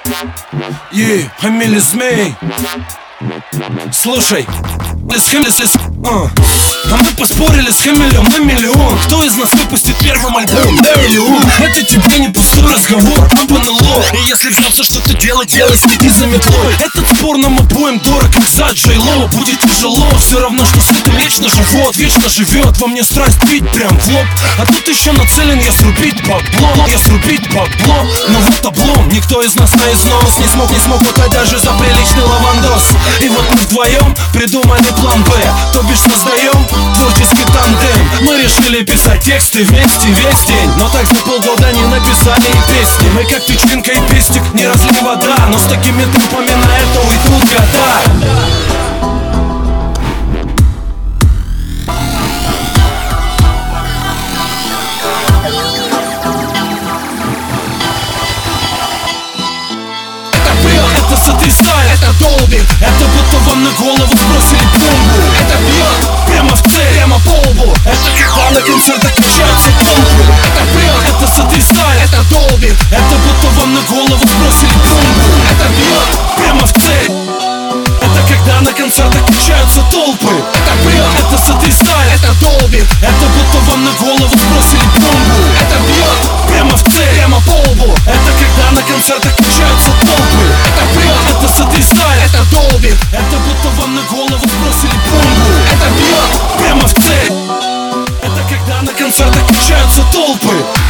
Фамилия Змей. Слушай, а мы поспорили с Хамелем на миллион. Кто из нас выпустит первым альбом? Это тебе не пустой разговор, а НЛО. И если взялся что-то делать, следи за метлой. Этот спор нам обоим дорог, как за Джей-Ло. Будет тяжело, все равно, что с этим вечно живет. Вечно живет во мне страсть пить прям в лоб. А тут еще нацелен я срубить бабло. Но вот облом, никто из нас на износ не смог вот даже за приличный лавандос. И вот мы вдвоем придумали план Б, то бишь создаем творческий тандем. Мы решили писать тексты вместе весь день, но так за полгода не написали и песни. Мы как тычинка и пестик, не разлей вода, но с такими темпами на это уйдут года. Это сотрясает, это долбит, это будто вам на голову сбросили бомбу. Это бьет прямо в цель, прямо по лбу. Это когда на концертах качаются толпы. Это бьет, это сотрясает, это долбит, это будто вам на голову сбросили бомбу. Это бьет прямо в цель. Это когда на концертах качаются толпы. Это бьет, это сотрясает, это долбит, это будто вам на голову сбросили бомбу. Это бьет прямо в цель, прямо по лбу. Это когда на концертах качаются толпы. Это бьет, это сотрясает, это долбит, это будто вам на голову сбросили бомбу. Это бьет прямо в цель. Это когда на концертах качаются толпы.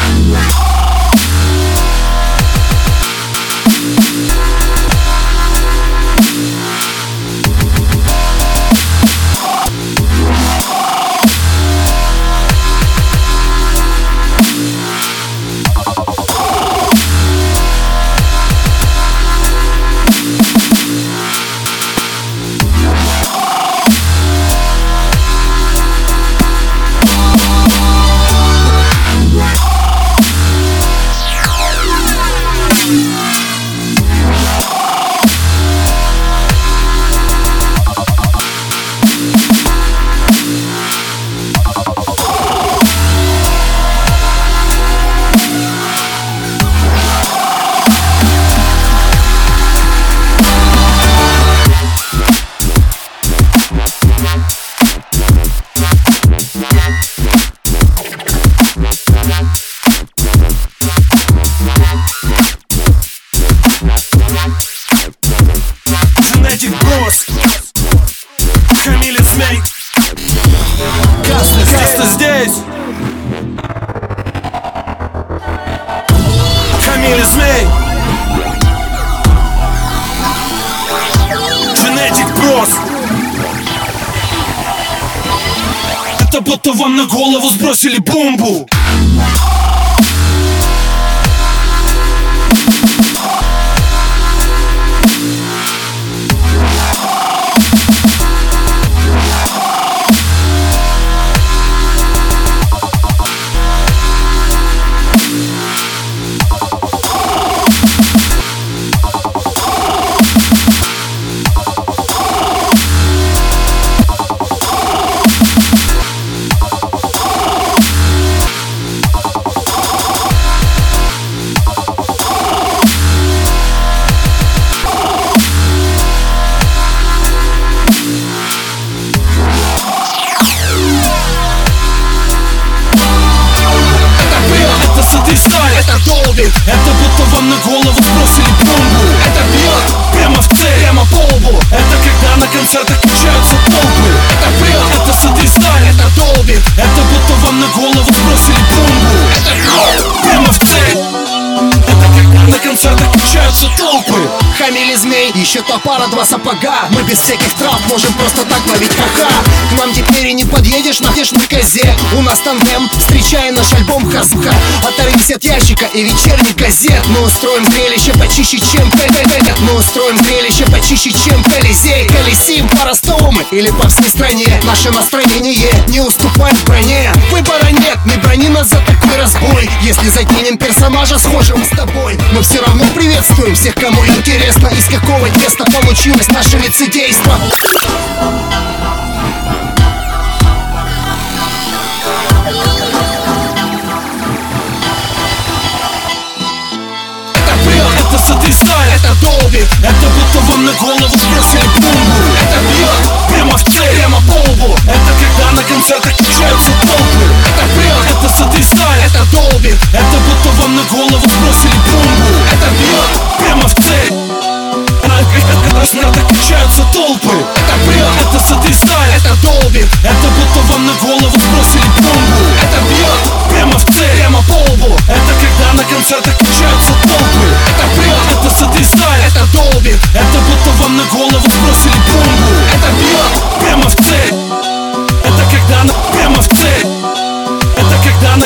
Хамилия Змей. Каста здесь. Хамилия Змей. Genetic Bros. Это будто вам на голову сбросили бомбу. Это долбит, это будто вам на голову сбросили бомбу. Это бьет прямо в цель, прямо по лбу. Это когда на концертах качаются толпы. Это бьет, это сотрясает, это долбит, это будто вам на голову сбросили бомбу. Это бьет прямо в цель. Это когда на концертах качаются толпы. Хамилия Змей, еще та пара, два сапога. Мы без всяких трав можем просто так ловить ха-ха. К нам теперь и не подъедешь на козе. У нас тандем, встречая наш альбом Хазуха. Оторвись от ящика и вечерних газет. Мы устроим зрелище почище, чем Мы устроим зрелище почище, чем Колизей. Колесим по Ростову мы или по всей стране. Наше настроение не уступает броне. Выбора нет, не брони нас за такой разбой. Если закинем персонажа схожего с тобой, мы все равно приветствуем всех, кому интересно, из какого теста получилось наше лицедейство. Это сотрясает, это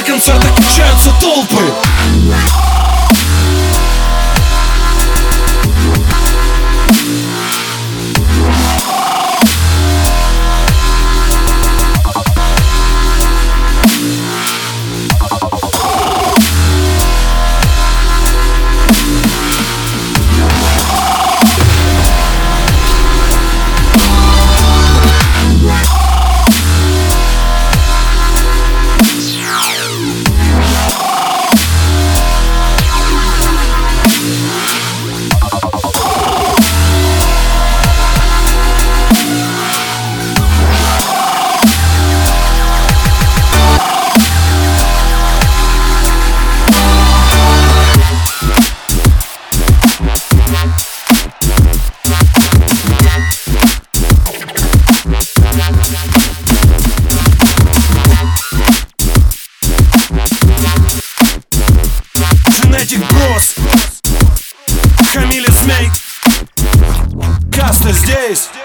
концертах качаются толпы. Genetic Bros, Хамиль и Змей, Каста здесь.